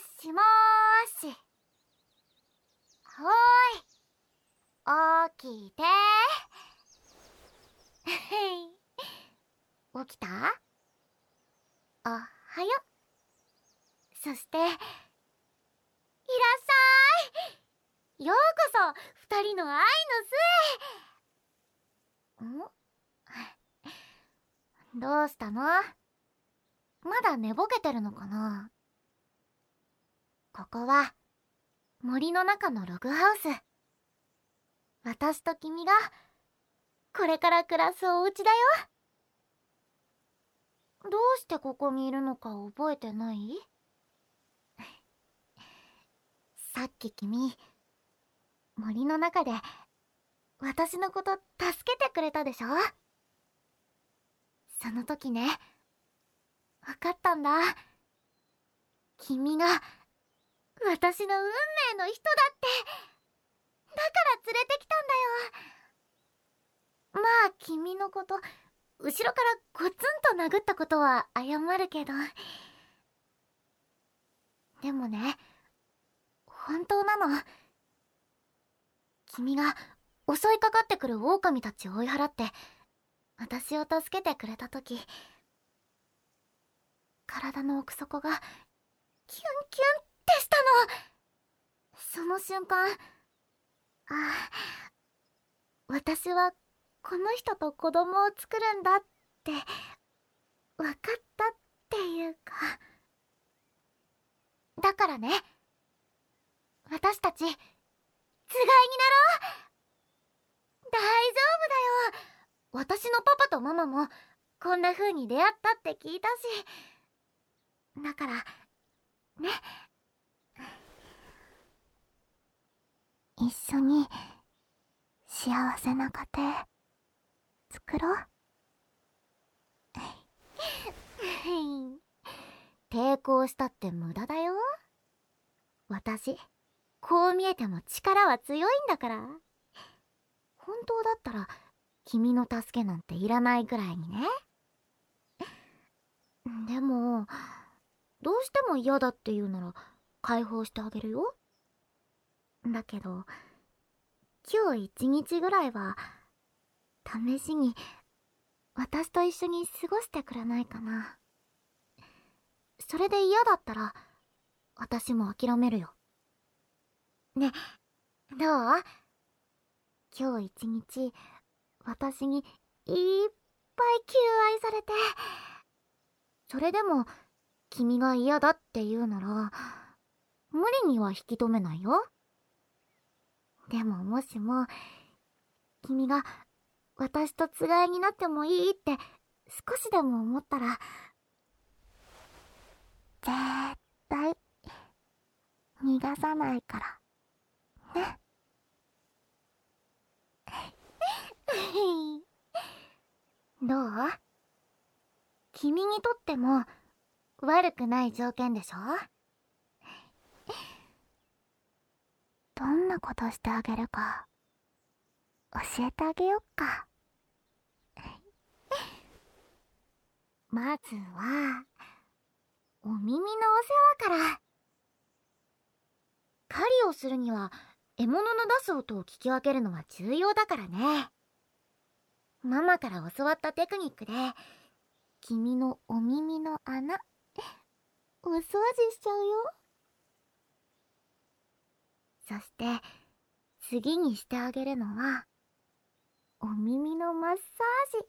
しもーし。ほーい、起きてー。起きた？おはよ。そして、いらっしゃい。ようこそ、二人の愛の巣へ。どうしたの？まだ寝ぼけてるのかな？ここは、森の中のログハウス。私と君が、これから暮らすお家だよ。どうしてここにいるのか覚えてない？さっき君、森の中で、私のこと助けてくれたでしょ？その時ね、わかったんだ。君が、私の運命の人だって。だから連れてきたんだよ。まあ、君のこと、後ろからゴツンと殴ったことは謝るけど。でもね、本当なの。君が襲いかかってくる狼たちを追い払って私を助けてくれたとき、体の奥底がキュンキュンってしたの。その瞬間、私はこの人と子供を作るんだって分かったっていうか。だからね、私たちつがいになろう。大丈夫だよ。私のパパとママもこんな風に出会ったって聞いたし。だからね、一緒に幸せな家庭作ろう。抵抗したって無駄だよ。私、こう見えても力は強いんだから。本当だったら君の助けなんていらないくらいにね。でも、どうしても嫌だって言うなら解放してあげるよ。だけど、今日一日ぐらいは試しに私と一緒に過ごしてくれないかな。それで嫌だったら私も諦めるよ。ね、どう？今日一日私にいっぱい求愛されて、それでも君が嫌だって言うなら無理には引き止めないよ。でももしも君が私とつがいになってもいいって少しでも思ったら、絶対逃がさないからね。どう？君にとっても悪くない条件でしょ？どんなことしてあげるか教えてあげよっか。まずはお耳のお世話から。狩りをするには獲物の出す音を聞き分けるのは重要だからね。ママから教わったテクニックで君のお耳の穴お掃除しちゃうよ。そして次にしてあげるのはお耳のマッサージ。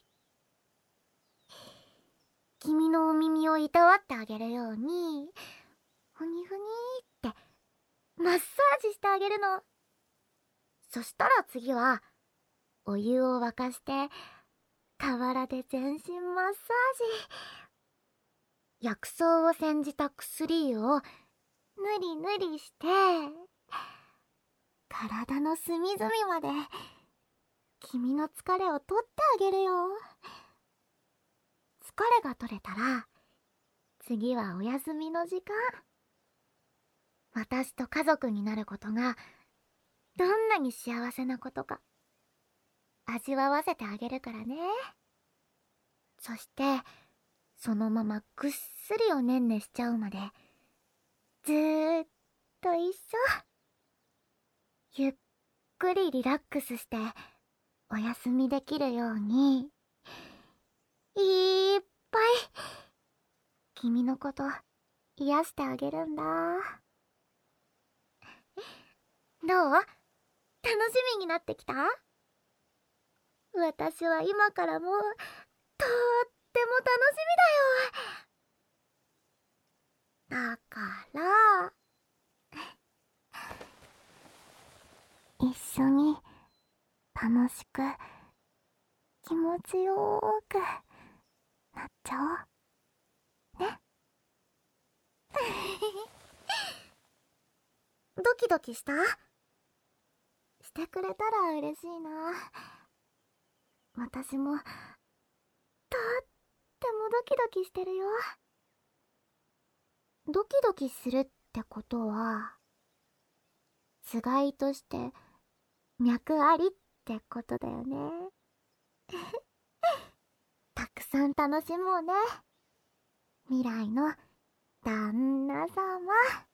君のお耳をいたわってあげるようにふにふにーってマッサージしてあげるの。そしたら次はお湯を沸かして河原で全身マッサージ。薬草を煎じた薬をぬりぬりして体の隅々まで君の疲れを取ってあげるよ。疲れが取れたら次はお休みの時間。私と家族になることがどんなに幸せなことか味わわせてあげるからね。そしてそのままぐっすりおねんねしちゃうまでずーっと一緒。ゆっくりリラックスしてお休みできるように、いっぱい君のこと癒してあげるんだ。どう？楽しみになってきた？私は今からもうとっても楽しみだよ。だから一緒に楽しく気持ちよーくなっちゃおうね。ドキドキした？してくれたら嬉しいな。私もとってもドキドキしてるよ。ドキドキするってことはつがいとして脈ありってことだよね。たくさん楽しもうね、未来の旦那様。